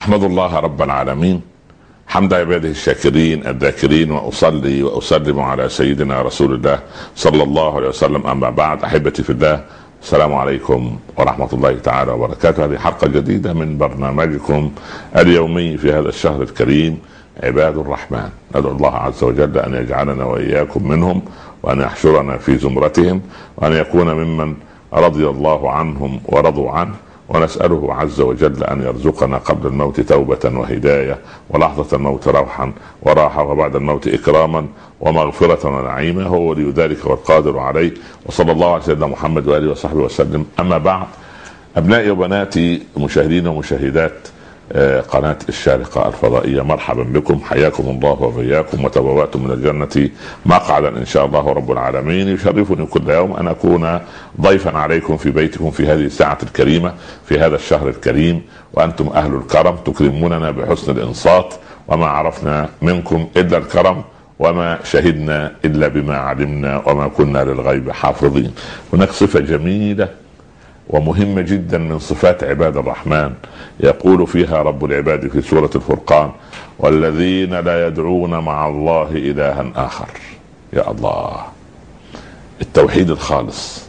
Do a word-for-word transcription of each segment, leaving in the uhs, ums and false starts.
أحمد الله رب العالمين حمد عباده الشاكرين الذاكرين، وأصلي وأسلم على سيدنا رسول الله صلى الله عليه وسلم. أما بعد، أحبتي في الله، السلام عليكم ورحمة الله تعالى وبركاته. هذه حلقة جديدة من برنامجكم اليومي في هذا الشهر الكريم، عباد الرحمن. ندعو الله عز وجل أن يجعلنا وإياكم منهم، وأن يحشرنا في زمرتهم، وأن يكون ممن رضي الله عنهم ورضوا عنه. ونسأله عز وجل أن يرزقنا قبل الموت توبة وهداية، ولحظة الموت روحا وراحة، وبعد الموت إكراما ومغفرة ونعيما. هو ولي ذلك والقادر عليه. وصلى الله على سيدنا محمد وآله وصحبه وسلم. أما بعد، أبنائي وبناتي مشاهدين ومشاهدات قناة الشارقة الفضائية، مرحبا بكم، حياكم الله وبياكم، وتبوأتم من الجنة مقعدا إن شاء الله رب العالمين. يشرفني كل يوم أن أكون ضيفا عليكم في بيتكم في هذه الساعة الكريمة في هذا الشهر الكريم، وأنتم أهل الكرم تكرموننا بحسن الإنصات، وما عرفنا منكم إلا الكرم، وما شهدنا إلا بما علمنا، وما كنا للغيب حافظين. هناك صفة جميلة ومهمة جدا من صفات عباد الرحمن، يقول فيها رب العباد في سورة الفرقان: والذين لا يدعون مع الله إلها آخر. يا الله، التوحيد الخالص.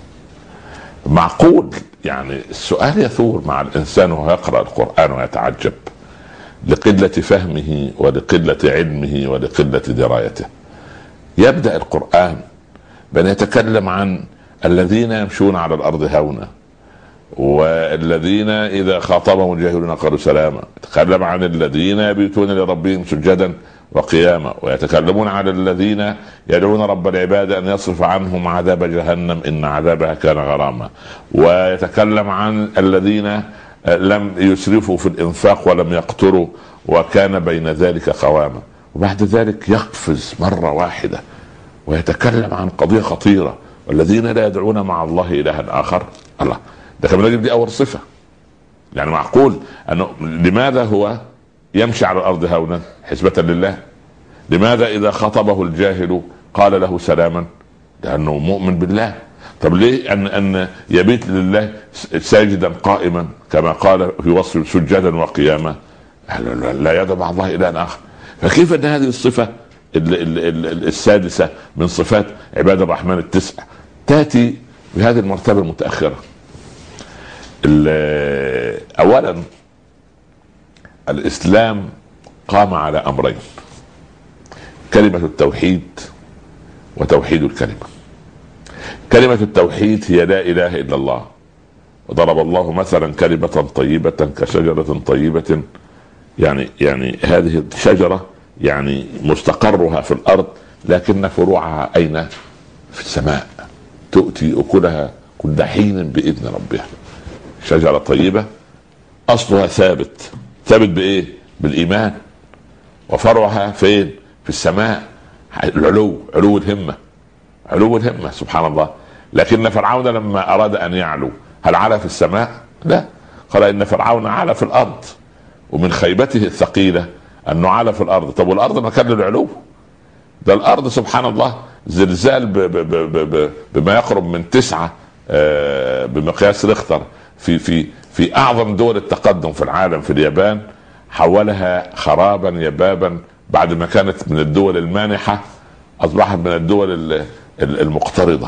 معقول يعني السؤال يثور مع الإنسان وهو يقرأ القرآن ويتعجب لقلة فهمه ولقلة علمه ولقلة درايته. يبدأ القرآن بأن يتكلم عن الذين يمشون على الأرض هونا، والذين إذا خاطبهم الجاهلون قالوا سلاما. يتكلم عن الذين يبيتون لربهم سجدا وقياما، ويتكلمون على الذين يدعون رب العباد أن يصرف عنهم عذاب جهنم إن عذابها كان غراما. ويتكلم عن الذين لم يسرفوا في الإنفاق ولم يقتروا وكان بين ذلك قواما. وبعد ذلك يقفز مرة واحدة ويتكلم عن قضية خطيرة: والذين لا يدعون مع الله إلها آخر. الله، ده كمان يجب دي أول صفة. يعني معقول أنه لماذا هو يمشي على الأرض هونا حسبة لله؟ لماذا إذا خطبه الجاهل قال له سلاما؟ لأنه مؤمن بالله. طب ليه أن أن يبيت لله ساجدا قائما كما قال في وصف سجدا وقياما؟ لا يدعو مع الله إلها آخر. فكيف أن هذه الصفة السادسة من صفات عباد الرحمن التسع تأتي بهذه المرتبة المتأخرة؟ اولا، الاسلام قام على امرين: كلمة التوحيد وتوحيد الكلمة. كلمة التوحيد هي لا اله الا الله، وضرب الله مثلا كلمة طيبة كشجرة طيبة. يعني يعني هذه الشجرة يعني مستقرها في الارض، لكن فروعها اين؟ في السماء، تؤتي اكلها كل حين باذن ربها. شجرة طيبة أصلها ثابت. ثابت بإيه؟ بالإيمان. وفرعها فين؟ في السماء. العلو، علو الهمة، علو الهمة، سبحان الله. لكن فرعون لما أراد أن يعلو، هل علا في السماء؟ لا، قال إن فرعون علا في الأرض. ومن خيبته الثقيلة أنه علا في الأرض. طب والأرض مكان للعلو؟ ده الأرض سبحان الله زلزال ب ب ب ب بما يقرب من تسعة بمقياس ريختر في في في اعظم دول التقدم في العالم، في اليابان، حولها خرابا يبابا. بعد ما كانت من الدول المانحة اصبحت من الدول المقترضة،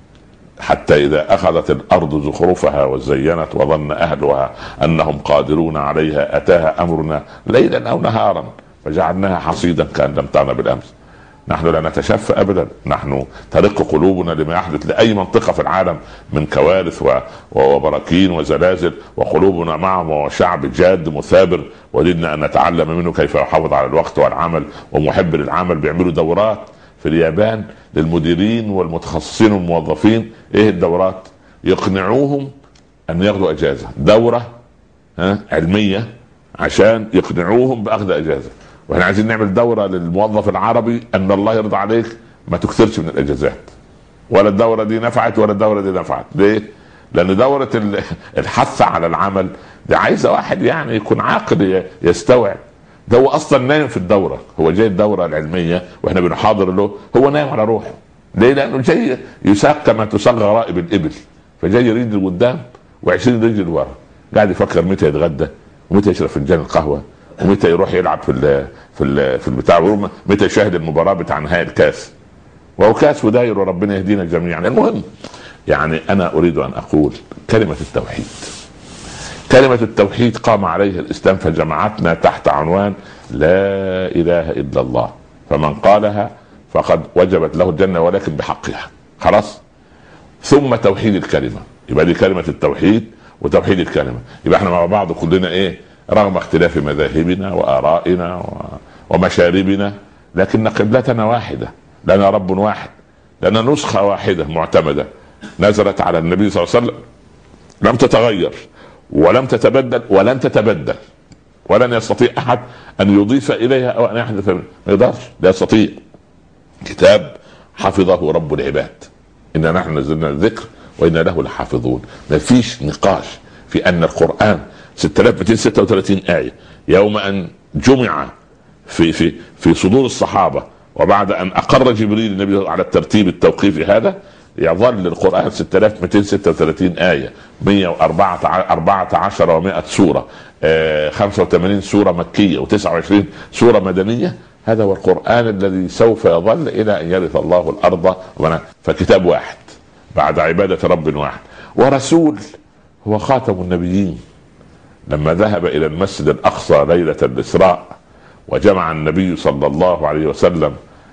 حتى اذا اخذت الارض زخرفها وزينت وظن اهلها انهم قادرون عليها اتاها امرنا ليلا او نهارا فجعلناها حصيدا كأن لم تغن بالامس. نحن لا نتشفى ابدا، نحن ترق قلوبنا لما يحدث لاي منطقه في العالم من كوارث وبراكين وزلازل، وقلوبنا معهم، وشعب جاد مثابر وددنا ان نتعلم منه كيف يحافظ على الوقت والعمل ومحب للعمل. بيعملوا دورات في اليابان للمديرين والمتخصصين والموظفين. ايه الدورات؟ يقنعوهم ان ياخذوا اجازه، دوره ها علميه عشان يقنعوهم باخذ اجازه. واحنا عايزين نعمل دورة للموظف العربي ان الله يرضى عليك ما تكثرش من الاجازات. ولا الدورة دي نفعت ولا الدورة دي نفعت. ليه؟ لان دورة الحث على العمل دي عايزة واحد يعني يكون عاقل يستوعب. ده هو اصلا نايم في الدورة، هو جاي الدورة العلمية واحنا بنحاضر له، هو نايم على روحه. ليه؟ لانه جاي يساق كما تساق غرائب الابل، فجاي يريد لقدام وعشرين رجل ورا، قاعد يفكر متى يتغدى ومتى يشرب فنجان القهوة ومتى يروح يلعب في ال في ال في البتاع، متى يشاهد المباراه بتاع نهائي الكاس، وهو كاس وداير وربنا يهدينا جميعا. المهم يعني انا اريد ان اقول كلمه التوحيد، كلمه التوحيد قام عليها الاسلام فجمعتنا تحت عنوان لا اله الا الله، فمن قالها فقد وجبت له الجنه ولكن بحقها، خلاص. ثم توحيد الكلمه، يبقى دي كلمه التوحيد وتوحيد الكلمه، يبقى احنا مع بعض كلنا ايه، رغم اختلاف مذاهبنا وارائنا ومشاربنا، لكن قبلتنا واحده، لنا رب واحد، لنا نسخه واحده معتمده نزلت على النبي صلى الله عليه وسلم، لم تتغير ولم تتبدل ولن تتبدل، ولن يستطيع احد ان يضيف اليها او ان يحدث، ما يقدرش، لا يستطيع. كتاب حفظه رب العباد، إنا نحن نزلنا الذكر وإنا له لحافظون. ما فيش نقاش في أن القرآن ستة آلاف ومئتين وستة وثلاثين آية يوم أن جمع في في في صدور الصحابة، وبعد أن أقر جبريل النبي على الترتيب التوقيفي هذا، يظل القرآن ستة آلاف ومئتين وستة وثلاثين آية، مئة وأربعة عشر ومئة سورة، آه خمسة وثمانين سورة مكية وتسعة وعشرين سورة مدنية. هذا هو القرآن الذي سوف يظل إلى أن يرث الله الأرض. فكتاب واحد بعد عبادة رب واحد، ورسول هو خاتم النبيين. لما ذهب إلى المسجد الأقصى ليلة الإسراء وجمع النبي صلى الله عليه وسلم،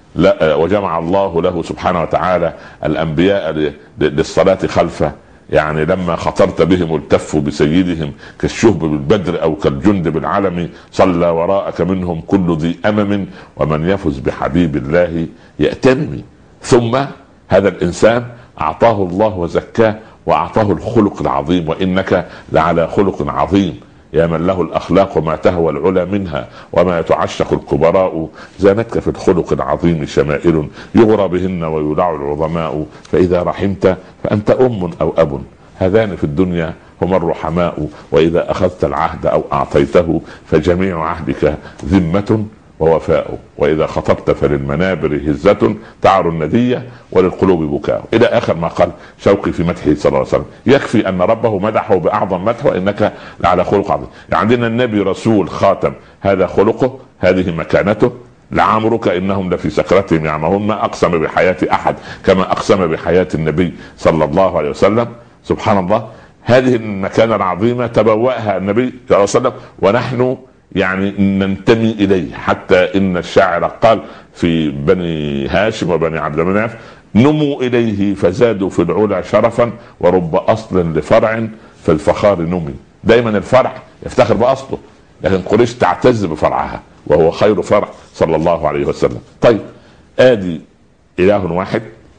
لا وجمع الله له سبحانه وتعالى الأنبياء للصلاة خلفه، يعني لما خطرت بهم التفوا بسيدهم كالشهب بالبدر أو كالجند بالعلم، صلى وراءك منهم كل ذي أمم، ومن يفز بحبيب الله يأتمي. ثم هذا الإنسان أعطاه الله وزكاه وأعطاه الخلق العظيم، وإنك لعلى خلق عظيم، يا من له الأخلاق ما تهوى العلا منها وما يتعشق الكبراء، زانتك في الخلق العظيم شمائل يغرى بهن ويولع العظماء، فإذا رحمت فأنت أم أو أب، هذان في الدنيا هما الرحماء، وإذا أخذت العهد أو أعطيته فجميع عهدك ذمة ووفاء، وإذا خطبت فللمنابر هزة تعر الندية وللقلوب بكاء، إلى آخر ما قال شوقي في مدحه صلى الله عليه وسلم. يكفي أن ربه مدحه بأعظم مدح، وإنك لعلى خلق عظيم. عندنا النبي رسول خاتم، هذا خلقه، هذه مكانته. لعمرك إنهم لفي سكرتهم يعمهون، ما أقسم بحياة أحد كما أقسم بحياة النبي صلى الله عليه وسلم. سبحان الله، هذه المكانة العظيمة تبوأها النبي صلى الله عليه وسلم، ونحن يعني ننتمي إليه. حتى إن الشاعر قال في بني هاشم وبني عبد المناف: نموا إليه فزادوا في العلا شرفا، ورب أصل لفرع في الفخار نمي. دايما الفرع يفتخر بأصله، لكن قريش تعتز بفرعها وهو خير فرع صلى الله عليه وسلم. طيب، آدي إله واحد،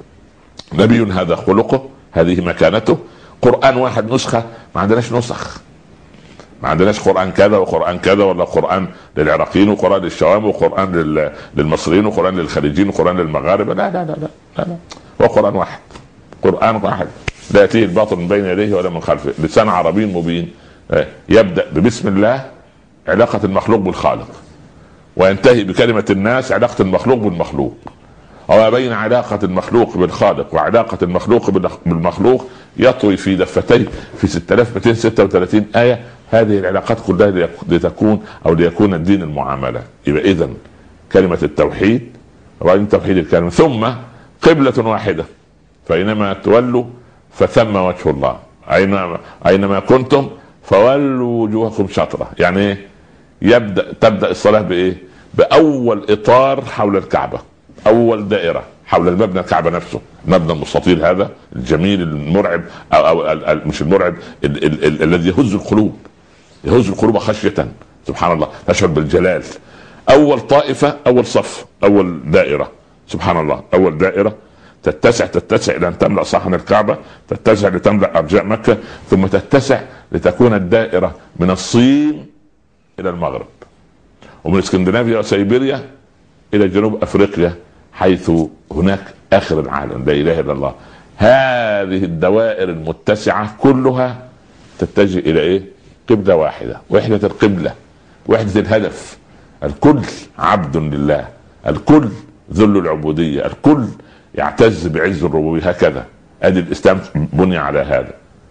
نبي هذا خلقه، هذه مكانته، قرآن واحد، نسخة. ما عندناش نسخ، ما عندناش قرآن كذا وقرآن كذا، ولا قرآن للعراقيين وقرآن للشوام وقرآن للمصريين وقرآن للخليجيين وقرآن للمغاربة. لا لا لا لا, لا, لا. هو قرآن واحد، قرآن واحد، لا يأتيه الباطل من بين يديه ولا من خلفه، لسان عربي مبين، يبدأ ببسم الله علاقة المخلوق بالخالق، وينتهي بكلمة الناس علاقة المخلوق بالمخلوق، وما بين علاقة المخلوق بالخالق وعلاقة المخلوق بالمخلوق يطوي في دفتيه في ستة آلاف ومئتين وستة وثلاثين آية. هذه العلاقات كلها لتكون أو ليكون الدين المعاملة. يبقى إذن كلمة التوحيد وبعدين توحيد الكلمة، ثم قبلة واحدة، فإنما تولوا فثم وجه الله، أينما أينما كنتم فولوا وجوهكم شطرة. يعني إيه؟ يبدأ تبدأ الصلاة بإيه؟ بأول إطار حول الكعبة، أول دائرة حول المبنى الكعبة نفسه، المبنى المستطيل هذا الجميل المرعب، أو, أو مش المرعب، الذي يهز القلوب، يهز القلوب خشية. سبحان الله، تشعر بالجلال. أول طائفة، أول صف، أول دائرة، سبحان الله، أول دائرة تتسع تتسع إلى أن تملأ صحن الكعبة، تتسع لتملأ أرجاء مكة، ثم تتسع لتكون الدائرة من الصين إلى المغرب، ومن اسكندنافيا وسيبيريا إلى جنوب أفريقيا، حيث هناك آخر العالم، لا إله إلا الله. هذه الدوائر المتسعة كلها تتجه إلى إيه؟ قبلة واحدة، وحدة القبلة، وحدة الهدف. الكل عبد لله، الكل ذل العبودية، الكل يعتز بعز الربوبية. هكذا أدي الإسلام بني على هذا.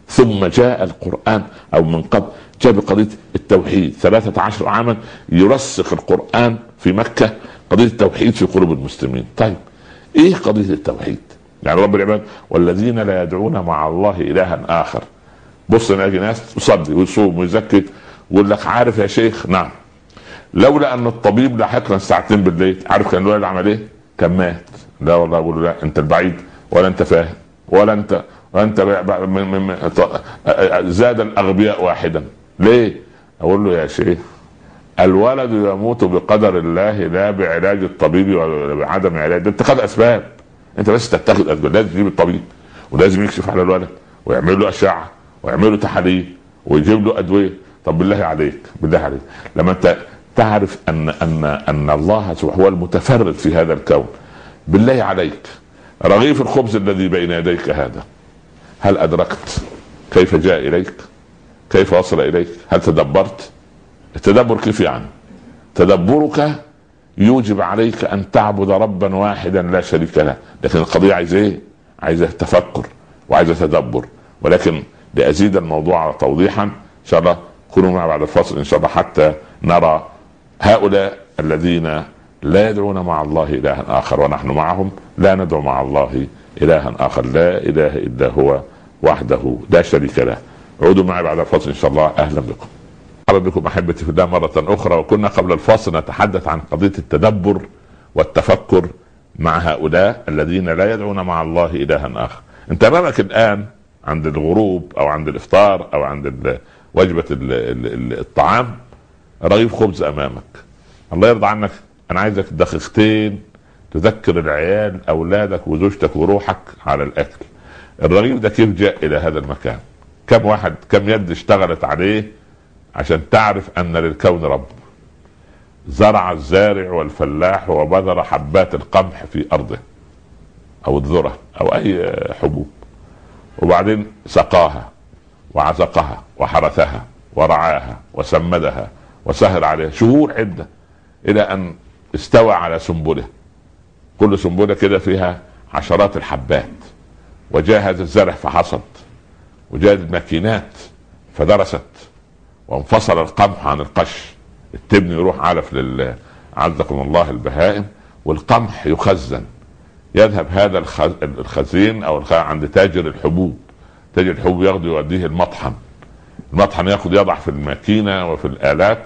ثم جاء القرآن او من قبل جاء بقضية التوحيد ثلاثة عشر عاما يرسخ القرآن في مكة قضية التوحيد في قلوب المسلمين. طيب ايه قضية التوحيد؟ يعني رب العباد والذين لا يدعون مع الله إلها آخر. بص نلاقي ناس تصلي ويصوم ويزكي ويقول لك عارف يا شيخ، نعم لولا ان الطبيب لحقنا ساعتين بالليل عارف كان الولد عمل ايه؟ كان مات. لا والله اقول له لا انت البعيد ولا انت فاهم ولا انت وانت من من زاد الاغبياء واحدا. ليه؟ اقول له يا شيخ الولد يموت بقدر الله لا بعلاج الطبيب ولا بعدم علاج، ده اتخاذ اسباب. انت بس تتخذ اسباب، لازم تجيب الطبيب ولازم يكشف على الولد ويعمل له اشعه ويعمل له تحاليل ويجيب له ادويه. طب بالله عليك بالله عليك لما انت تعرف ان ان ان الله سبحانه هو المتفرد في هذا الكون، بالله عليك رغيف الخبز الذي بين يديك هذا هل ادركت كيف جاء اليك؟ كيف وصل اليك؟ هل تدبرت؟ التدبر كيف يعني؟ تدبرك يوجب عليك ان تعبد ربا واحدا لا شريك له، لكن القضيه عايزه ايه؟ عايزه تفكر وعايزه تدبر. ولكن لازيد الموضوع توضيحا ان شاء الله كونوا معي بعد الفصل ان شاء الله حتى نرى هؤلاء الذين لا يدعون مع الله إلها آخر ونحن معهم لا ندعو مع الله إلها آخر، لا إله إلا هو وحده لا شريك له. عودوا معي بعد الفصل إن شاء الله. أهلا بكم. مرحبا بكم أحبتي في الله مرة أخرى. وكنا قبل الفصل نتحدث عن قضية التدبر والتفكر مع هؤلاء الذين لا يدعون مع الله إلها آخر. أنت أمامك الآن عند الغروب أو عند الإفطار أو عند وجبة الطعام رغيف خبز أمامك. الله يرضى عنك أنا عايزك دقيقتين تذكر العيال أولادك وزوجتك وروحك على الأكل. الرغيف ده كيف جاء إلى هذا المكان؟ كم واحد كم يد اشتغلت عليه عشان تعرف أن للكون رب؟ زرع الزارع والفلاح وبذر حبات القمح في أرضه أو الذرة أو أي حبوب، وبعدين سقاها وعزقها وحرثها ورعاها وسمدها وسهر عليها شهور عدة إلى أن استوى على سنبله. كل سنبله كده فيها عشرات الحبات. وجاء هذا الزرع فحصد، وجاءت الماكينات فدرست، وانفصل القمح عن القش. التبن يروح علف لل عزكم الله البهائم، والقمح يخزن. يذهب هذا الخزين او عند تاجر الحبوب، تاجر الحبوب ياخذ يوديه المطحن، المطحن ياخذ يضع في الماكينه وفي الالات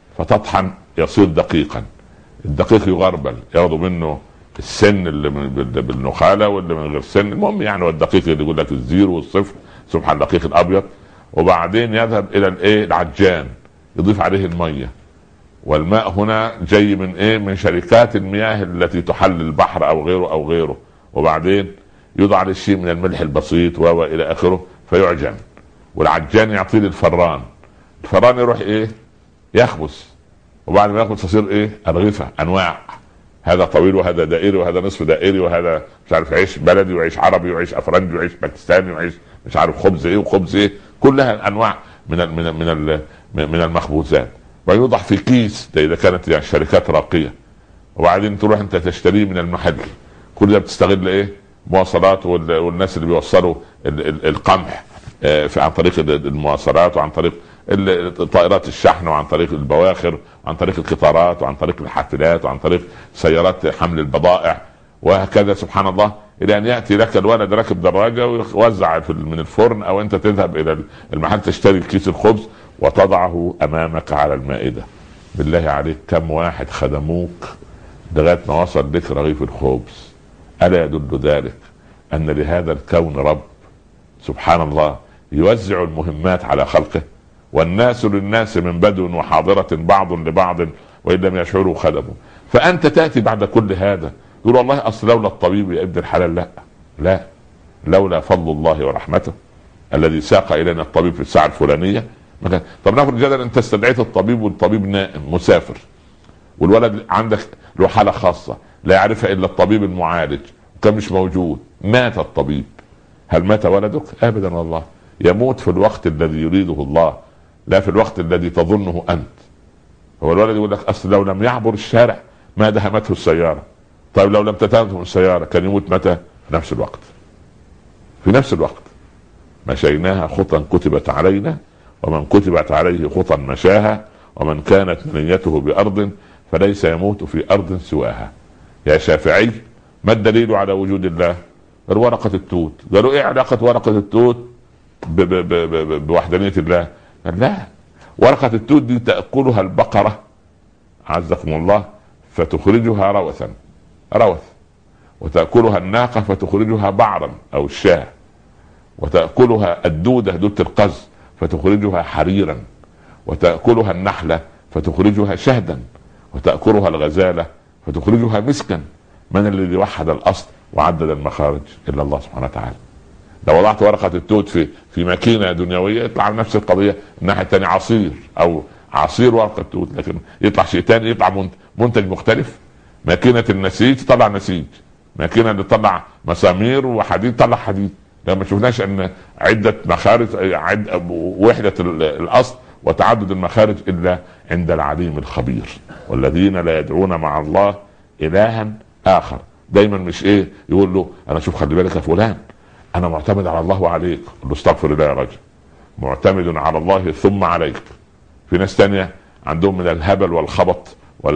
فتطحن يصير دقيقا. الدقيق يغربل ياخذوا منه السن اللي بالنخاله واللي من غير سن، المهم يعني والدقيق اللي يقول لك الزيرو والصفر سبحان الدقيق الابيض. وبعدين يذهب الى الايه العجان يضيف عليه الميه، والماء هنا جاي من ايه؟ من شركات المياه التي تحل البحر او غيره او غيره. وبعدين يوضع عليه شيء من الملح البسيط و الى اخره فيعجن، والعجان يعطيه الفران، الفران يروح ايه؟ يخبز، وبعد ما يخبز تصير ايه؟ الرغيفه انواع، هذا طويل وهذا دائري وهذا نصف دائري وهذا مش عارف عيش بلدي وعيش عربي وعيش افرنجي وعيش باكستاني وعيش مش عارف خبز ايه وخبز ايه، كلها انواع من ال من ال من ال من المخبوزات، ويوضع في كيس ده اذا كانت يعني شركات راقيه. وبعدين تروح انت تشتريه من المحل. كل ده بتستغل ايه؟ مواصلات والناس اللي بيوصلوا القمح عن طريق المواصلات وعن طريق طائرات الشحن وعن طريق البواخر وعن طريق القطارات وعن طريق الحافلات وعن طريق سيارات حمل البضائع، وهكذا سبحان الله الى ان ياتي لك الولد راكب دراجه ويوزع من الفرن، او انت تذهب الى المحل تشتري كيس الخبز وتضعه امامك على المائده. بالله عليك كم واحد خدموك لغايه ما وصل لك رغيف الخبز؟ الا يدل ذلك ان لهذا الكون رب سبحان الله يوزع المهمات على خلقه، والناس للناس من بدو وحاضرة بعض لبعض وإن لم يشعروا خدموا. فأنت تأتي بعد كل هذا تقول والله أصل لولا الطبيب يا ابن الحلال. لا لا، لولا فضل الله ورحمته الذي ساق إلينا الطبيب في الساعة الفلانية. طب نفرض جدلا أنت استدعيت الطبيب والطبيب نائم مسافر، والولد عندك له حالة خاصة لا يعرفها إلا الطبيب المعالج وكان مش موجود، مات الطبيب، هل مات ولدك؟ أبدا والله، يموت في الوقت الذي يريده الله لا في الوقت الذي تظنه أنت. هو الولد يقول لك أصل لو لم يعبر الشارع ما دهمته السيارة. طيب لو لم تتهمته السيارة كان يموت متى؟ في نفس الوقت، في نفس الوقت. مشيناها خطا كتبت علينا، ومن كتبت عليه خطا مشاها، ومن كانت منيته بأرض فليس يموت في أرض سواها. يا شافعي ما الدليل على وجود الله؟ ورقة التوت. قالوا ايه علاقة ورقة التوت بوحدانية الله؟ قال لا، ورقة التوت دي تأكلها البقرة عزكم الله فتخرجها روثا روث، وتأكلها الناقة فتخرجها بعرا أو الشاة، وتأكلها الدودة دودة القز فتخرجها حريرا، وتأكلها النحلة فتخرجها شهدا، وتأكلها الغزالة فتخرجها مسكا. من الذي وحد الأصل وعدد المخارج إلا الله سبحانه وتعالى. لو وضعت ورقة التوت في في ماكينة دنيوية يطلع على نفس القضية، الناحية الثانية عصير أو عصير ورقة توت، لكن يطلع شيء ثاني، يطلع منتج مختلف. ماكينة النسيج تطلع نسيج، ماكينة اللي تطلع مسامير وحديد تطلع حديد. لما شفناش ان عدة مخارج عد وحدة الاصل وتعدد المخارج الا عند العليم الخبير. والذين لا يدعون مع الله الها اخر. دايما مش ايه يقول له انا شوف خلي بالك يا فلان انا معتمد على الله وعليك، قل له استغفر الله يا رجل، معتمد على الله ثم عليك. في ناس تانية عندهم من الهبل والخبط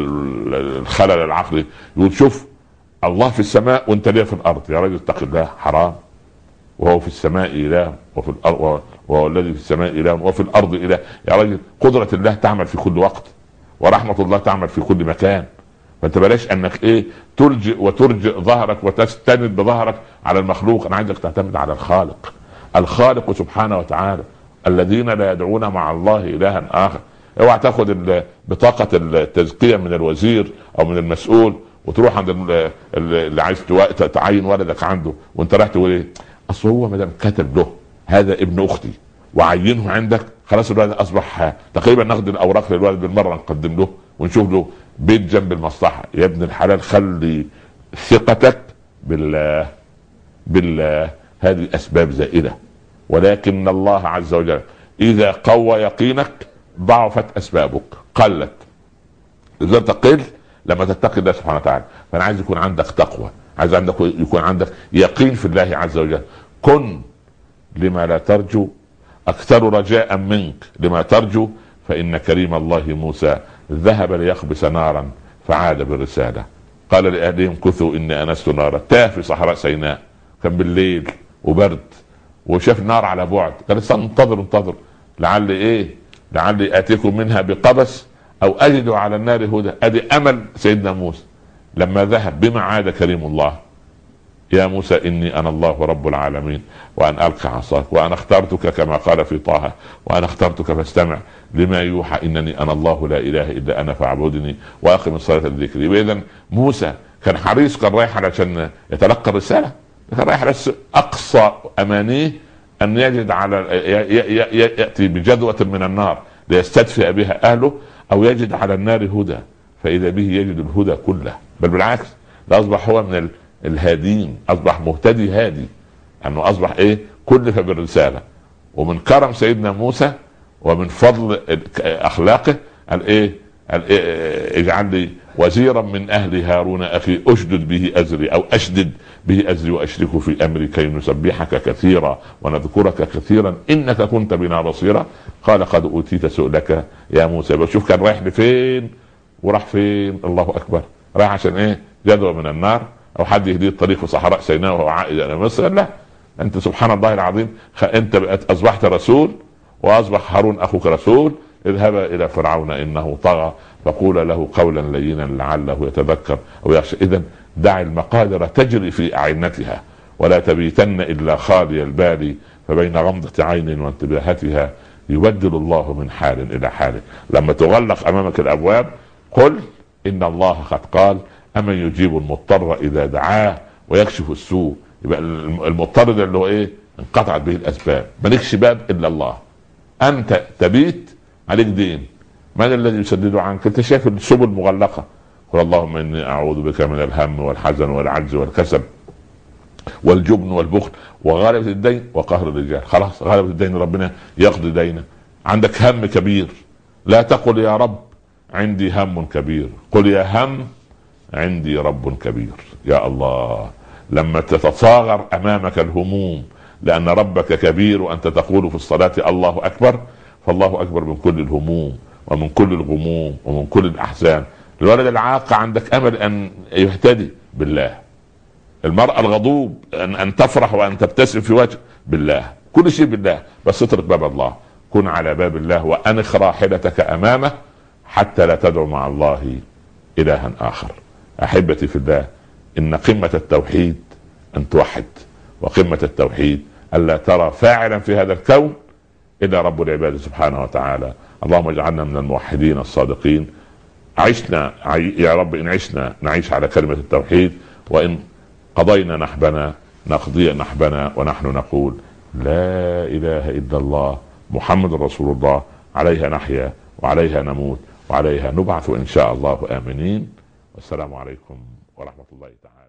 والخلل العقلي يقول شوف الله في السماء وانت ليه في الارض، يا راجل اتق الله، حرام. وهو في السماء اله وفي الارض، وهو الذي في السماء اله وفي الارض اله. يا راجل قدرة الله تعمل في كل وقت، ورحمة الله تعمل في كل مكان. فانت بلاش انك ايه تلجئ وترجئ ظهرك وتستند بظهرك على المخلوق. انا عايزك تعتمد على الخالق، الخالق سبحانه وتعالى. الذين لا يدعون مع الله الها اخر. اوعى تاخد بطاقة التزكية من الوزير او من المسؤول وتروح عند اللي عايز تعين ولدك عنده وانت رايح تقول ايه اصل هو ما دام كتب له هذا ابن اختي وعينه عندك خلاص الولد اصبح تقريبا، ناخد الاوراق للولد بالمره نقدم له ونشوف له بيت جنب المصلحه. يا ابن الحلال خلي ثقتك بالله بالله. هذه اسباب زائده، ولكن الله عز وجل اذا قوى يقينك ضعفت اسبابك، قلت. اذا تقل لما تتقي الله سبحانه وتعالى. فانا عايز يكون عندك تقوى، عايز عندك يكون عندك يقين في الله عز وجل. كن لما لا ترجو اكثر رجاء منك لما ترجو. فان كريم الله موسى ذهب ليخبس نارا فعاد بالرسالة، قال لأهلهم كثوا اني انست نارا. تاه في صحراء سيناء، كان بالليل وبرد وشاف نار على بعد، قال انتظر انتظر لعل ايه لعلي اتيكم منها بقبس او اجد على النار هدى. ادي امل سيدنا موسى. لما ذهب بما عاد كريم الله، يا موسى اني انا الله رب العالمين وان القى عصاك وانا اخترتك كما قال في طه وانا اخترتك فاستمع لما يوحى انني انا الله لا اله الا انا فاعبدني واقم الصلاه لذكري. واذا موسى كان حريص، كان رايح علشان يتلقى الرساله، كان رايح على اقصى امانيه ان يجد على ياتي بجذوه من النار ليستدفئ بها اهله او يجد على النار هدى، فاذا به يجد الهدى كله. بل بالعكس ده اصبح هو من الهادين، اصبح مهتدي هادي، انه اصبح ايه كلف بالرساله. ومن كرم سيدنا موسى ومن فضل اخلاقه قال ايه اجعل لي وزيرا من اهل هارون اخي اشدد به ازري او اشدد به ازري واشركه في امري كي نسبحك كثيرا ونذكرك كثيرا انك كنت بنا بصيرا. قال قد اوتيت سؤلك يا موسى. بشوف كان رايح لفين وراح فين. الله اكبر. رايح عشان ايه؟ جذوه من النار او حد يهديه الطريق في صحراء سيناء وهو عائد الى مصر؟ لا، انت سبحان الله العظيم انت اصبحت رسول واصبح هارون اخوك رسول. اذهبا الى فرعون انه طغى فقول له قولا لينا لعله يتذكر او يخشى. اذا دع المقادر تجري في اعينتها ولا تبيتن الا خالي البال، فبين غمضة عين وانتباهتها يبدل الله من حال الى حال. لما تغلق امامك الابواب قل ان الله قد قال امن يجيب المضطر اذا دعاه ويكشف السوء. يبقى المضطر ده اللي هو ايه؟ انقطعت به الاسباب، مالكش باب الا الله. انت تبيت عليك دين، من الذي يسدده عنك؟ انت شايف السبل مغلقه. قل اللهم اني اعوذ بك من الهم والحزن والعجز والكسل والجبن والبخل وغلبة الدين وقهر الرجال. خلاص غلبة الدين ربنا يقضي دينه. عندك هم كبير، لا تقل يا رب عندي هم كبير، قل يا هم عندي رب كبير. يا الله، لما تتصاغر امامك الهموم لأن ربك كبير وأنت تقول في الصلاة الله أكبر، فالله أكبر من كل الهموم ومن كل الغموم ومن كل الأحزان. الولد العاق عندك أمل أن يهتدي بالله، المرأة الغضوب أن, أن تفرح وأن تبتسم في وجه بالله، كل شيء بالله، بس اترك باب الله، كن على باب الله وأنخ راحلتك أمامه حتى لا تدعو مع الله إلها آخر. أحبتي في الله، إن قمة التوحيد أن توحد، وقمة التوحيد ألا ترى فاعلا في هذا الكون إلا رب العباد سبحانه وتعالى. اللهم اجعلنا من الموحدين الصادقين. عشنا يا رب، إن عشنا نعيش على كلمة التوحيد، وإن قضينا نحبنا نقضي نحبنا ونحن نقول لا إله إلا الله محمد رسول الله، عليها نحيا وعليها نموت وعليها نبعث إن شاء الله آمنين. والسلام عليكم ورحمة الله تعالى.